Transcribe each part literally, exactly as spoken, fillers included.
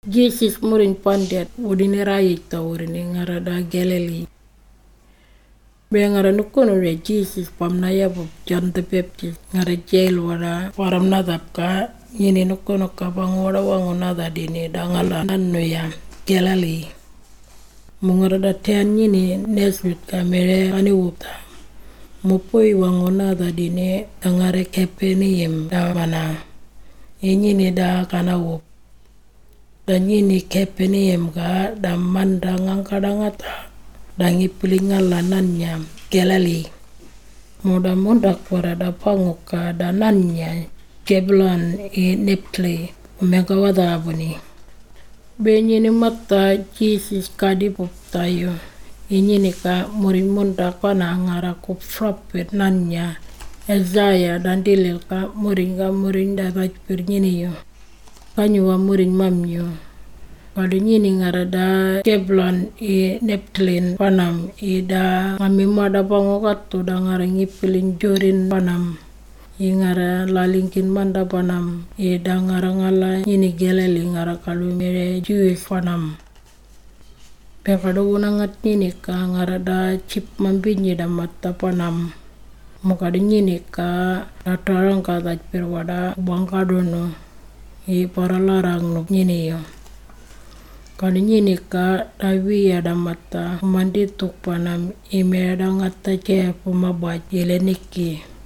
Jesus murin pandiat udine rayita urine ngarada Galilee. Be ngara nukono re Jesus pamnaya bu John the Baptist ngara jail wara param nadap ka yini nukono ka bangora wangu nada dini dangala nanno ya Galilee. Mungara da ten yini nesbit ka mere ani wuta. Mupoi wangu nada dini dangare kepeni yim da mana. Yini da kana wup. Dan yini kepeni yim ka da manda ngangkadangata. Dangi pilingala nanya Galilee. Muda muda kwara da panguka da nanya Zebulon e Nephtali umega wada abuni. Benyi ni mata Jesus kadipup tayo. Inyi ni ka murimunda kana ngara ku prophet nanya Isaiah dan dilil ka muringa murinda tajpir nyini yo. Kanyuwa muring mamyo. Kali nyini ngara da Zebulon e Nephtali panam ida ngamimada pangokatu da ngara ngipilin jorin panam. I ngara lalingkin manda panam ida ngara ngala nyini Galilee ngara kalumere Jewish panam. Pekado unangat nyini ka ngara da chip mambinyi da mata panam. Mukada nyini ka datarang ka tajpir wada bangkadono i para larang nuk nyini yo. Kali nyini ka dawiya da mata mandituk panam i merda ngata che pumabaj ileniki.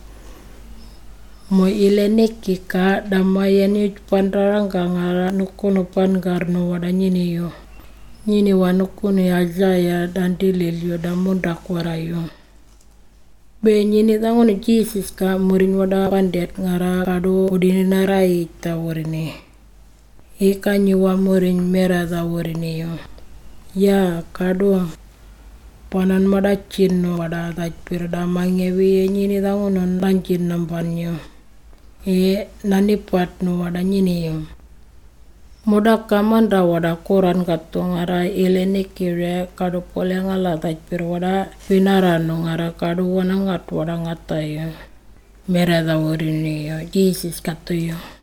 Mo ileniki ka damayan yu pandarang ka ngara nukuno pangarno wada nyini yo. Nyini wa nukuno Isaiah dan dilil yo da mundak warayo. Be nyini tangun Jesus ka murin wada pandet ngara kado udini narai ta warini. Ika nyuwa murin mera ta warini yo. Ya kado panan madacin no wada tajpir da mangewi nyini tangunon lancin nampanyo. E nanipat no wada nyini yo. Muda kamanda wada koran kato ngara ileniki re kado pole ngala tajpir wada pinara no ngara kado wanangat wada ngata yo. Mera ta warini yo. Jesus kato yo.